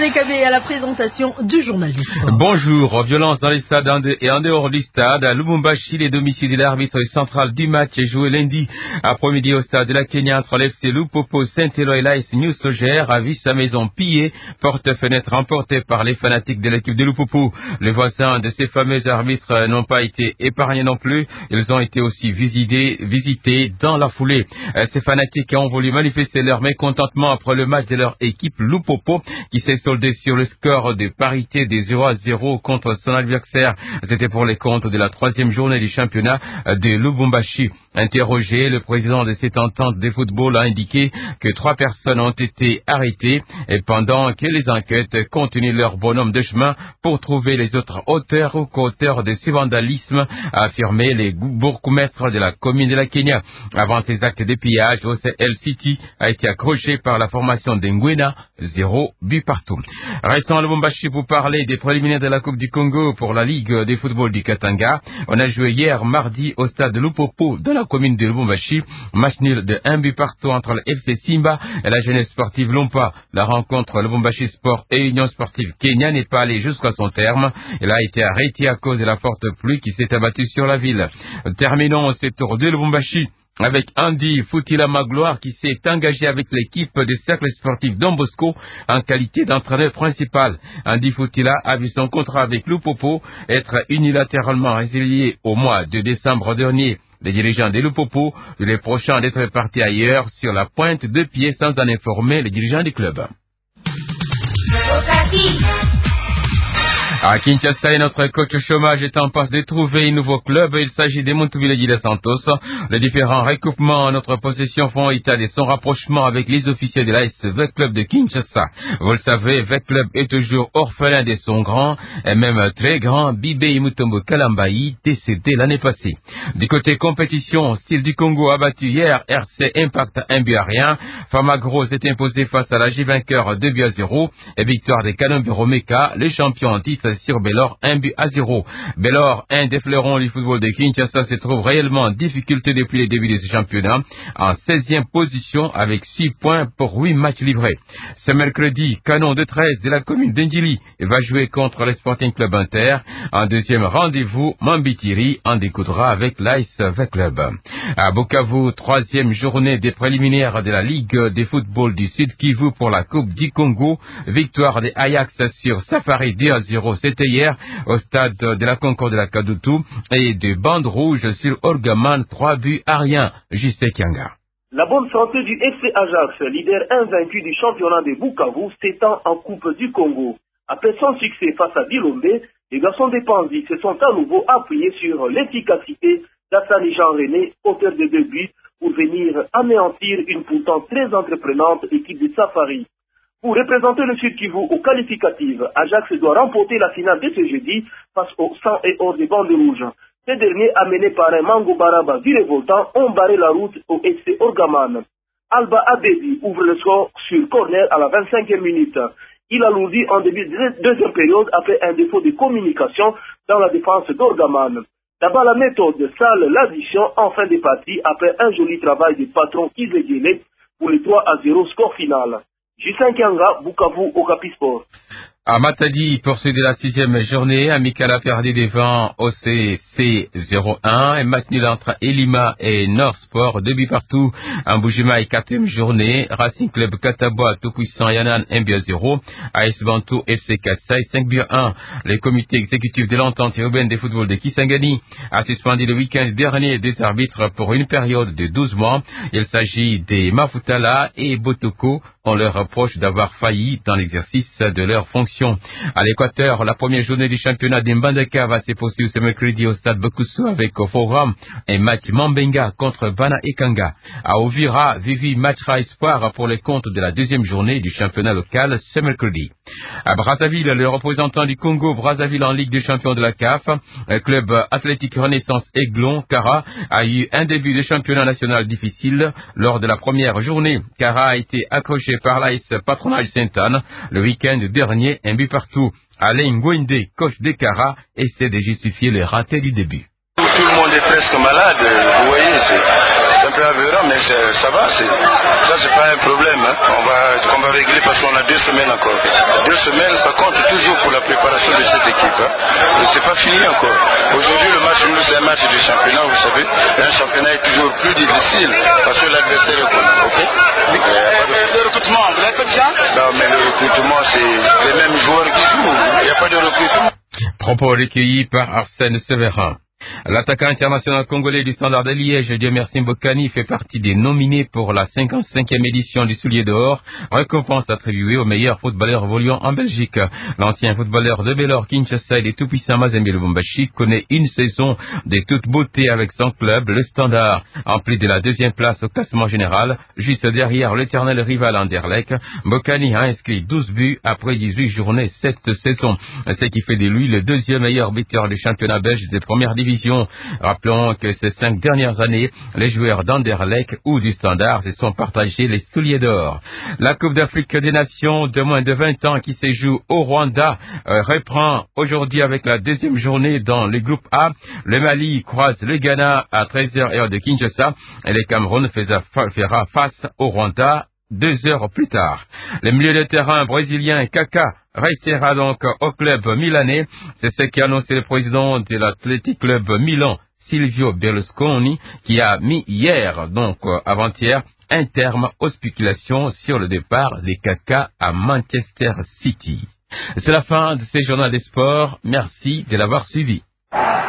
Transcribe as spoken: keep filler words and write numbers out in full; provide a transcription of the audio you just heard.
Hervé Cabé à la présentation du journal du sport. Bonjour. Violence dans les stades et en dehors du stade. À Lubumbashi, les domiciles de l'arbitre central du match est joué lundi après-midi au stade de la Kenya entre l'F C Lupopo, Saint-Éloi et l'A S New Sogère a vu sa maison pillée, porte-fenêtre emportée par les fanatiques de l'équipe de Lupopo. Les voisins de ces fameux arbitres n'ont pas été épargnés non plus. Ils ont été aussi visités, visités dans la foulée. Ces fanatiques ont voulu manifester leur mécontentement après le match de leur équipe Lupopo qui s'est soldé sur le score de parité des zéro à zéro contre son adversaire. C'était pour les comptes de la troisième journée du championnat de Lubumbashi. Interrogé, le président de cette entente de football a indiqué que trois personnes ont été arrêtées et pendant que les enquêtes continuent leur bonhomme de chemin pour trouver les autres auteurs ou co-auteurs de ce vandalisme, a affirmé le bourgmestre de la commune de la Kenya. Avant ces actes de pillage, O C L City a été accroché par la formation d'Engwena, zéro but partout. Restons à Lubumbashi pour parler des préliminaires de la Coupe du Congo pour la Ligue de football du Katanga. On a joué hier mardi au stade de Lupopo dans la commune de Lubumbashi. Match nul de un but partout entre le F C Simba et la jeunesse sportive Lompa. La rencontre Lubumbashi Sport et Union sportive Kenya n'est pas allée jusqu'à son terme. Elle a été arrêtée à cause de la forte pluie qui s'est abattue sur la ville. Terminons ce tour de Lubumbashi avec Andy Foutila Magloire qui s'est engagé avec l'équipe de cercle sportif Don Bosco en qualité d'entraîneur principal. Andy Foutila a vu son contrat avec Lupopo être unilatéralement résilié au mois de décembre dernier. Les dirigeants de Lupopo, les prochains d'être partis ailleurs sur la pointe de pied sans en informer les dirigeants du club. À Kinshasa, notre coach au chômage est en passe de trouver un nouveau club. Il s'agit de Montouvilegi de Santos. Les différents recoupements en notre possession font état de son rapprochement avec les officiers de l'A S V Club de Kinshasa. Vous le savez, V Club est toujours orphelin de son grand et même très grand Bibé Mutombo Kalambayi, décédé l'année passée. Du côté compétition, Style du Congo a battu hier R C Impact un but à rien. Famagro s'est imposé face à la J vainqueur deux buts à zéro et victoire des Kanumbi Romeka, les champions en titre sur Bellor, un but à zéro. Bellor, un des fleurons du football de Kinshasa, se trouve réellement en difficulté depuis le début de ce championnat, en seizième position avec six points pour huit matchs livrés. Ce mercredi, Canon de treize de la commune d'Indjili va jouer contre le Sporting Club Inter. En deuxième rendez-vous, Mambitiri en découdra avec l'A S V Club. À Bukavu, troisième journée des préliminaires de la Ligue de football du Sud Kivu pour la Coupe du Congo. Victoire des Ajax sur Safari deux à zéro. C'était hier au stade de la Concorde de la Kadutu et de bande rouge sur Orgaman, trois buts à rien. Justin Kianga. La bonne santé du F C Ajax, leader invaincu du championnat de Bukavu, s'étend en Coupe du Congo. Après son succès face à Bilombe, les garçons des Panzi se sont à nouveau appuyés sur l'efficacité d'Assani Jean-René, auteur de deux buts, pour venir anéantir une pourtant très entreprenante équipe de Safari. Pour représenter le Sud Kivu aux qualificatives, Ajax doit remporter la finale de ce jeudi face au sang et or des bandes rouges. Ces derniers, amenés par un Mango Baraba du révoltant, ont barré la route au F C Orgaman. Alba Abedi ouvre le score sur corner à la vingt-cinquième minute. Il alourdit en début de deuxième période après un défaut de communication dans la défense d'Orgaman. D'abord la méthode sale l'addition en fin de partie après un joli travail du patron Izegele pour le trois à zéro score final. Justin Kianga, Bukavu, Okapi Sport. À Matadi, poursuit de la sixième journée, Amical a perdu devant O C C zéro un, un match nul entre Elima et Nord Sport, deux buts partout. En Boujima, quatrième journée, Racing Club Kataboa, tout puissant Yanan, un but à zéro. A S Bantou, F C Kassai, cinq buts à un. Le comité exécutif de l'entente urbaine des footballs de Kisangani a suspendu le week-end dernier des arbitres pour une période de douze mois. Il s'agit des Mafutala et Botoko. On leur reproche d'avoir failli dans l'exercice de leurs fonctions. À l'Équateur, la première journée du championnat d'Mbandaka va se poursuivre ce mercredi au stade Bokusu avec au programme un match Mambenga contre Bana Ekanga. À Ovira, Vivi matchera espoir pour les comptes de la deuxième journée du championnat local ce mercredi. À Brazzaville, le représentant du Congo Brazzaville en Ligue des champions de la C A F, le club athlétique Renaissance Aiglon, Kara, a eu un début de championnat national difficile. Lors de la première journée, Kara a été accroché par l'A S Patronage Sainte-Anne. Le week-end dernier, un but partout. Alain Ngwende, coach de Kara, essaie de justifier les ratés du début. Tout le monde est presque malade, vous voyez, c'est un peu aberrant, mais ça va, ça c'est pas un problème, hein. on, va, on va régler parce qu'on a deux semaines encore. Deux deux semaines, ça compte toujours pour la préparation de cette équipe. Hein. Et c'est pas fini encore. Aujourd'hui, le match nul, c'est un match du championnat, vous savez. Et un championnat est toujours plus difficile parce que l'adversaire est connu. Ok. Oui. Le recrutement, vous l'avez fait déjà? Non, mais le recrutement, c'est les mêmes joueurs qui jouent. Il n'y a pas de recrutement. Propos recueillis par Arsène Severin. L'attaquant international congolais du Standard de Liège, Diemersim Bokani, fait partie des nominés pour la cinquante-cinquième édition du Soulier d'Or, récompense attribuée au meilleur footballeur évoluant en Belgique. L'ancien footballeur de Bellor, Kinshasa et des tout-puissants Mazembe Lubumbashi connaît une saison de toute beauté avec son club, le Standard, en plus de la deuxième place au classement général, juste derrière l'éternel rival Anderlecht. Bokani a inscrit douze buts après dix-huit journées cette saison, ce qui fait de lui le deuxième meilleur buteur du championnat belge des premières divisions. Rappelons que ces cinq dernières années, les joueurs d'Anderlecht ou du Standard se sont partagés les souliers d'or. La Coupe d'Afrique des Nations de moins de vingt ans qui se joue au Rwanda euh, reprend aujourd'hui avec la deuxième journée dans le groupe A. Le Mali croise le Ghana à treize heures heure de Kinshasa et le Cameroun fera face au Rwanda deux heures plus tard. Le milieu de terrain brésilien Kaka restera donc au club milanais. C'est ce qu'a annoncé le président de l'Athletic Club Milan, Silvio Berlusconi, qui a mis hier, donc avant-hier, un terme aux spéculations sur le départ des Kaka à Manchester City. C'est la fin de ce journal des sports. Merci de l'avoir suivi.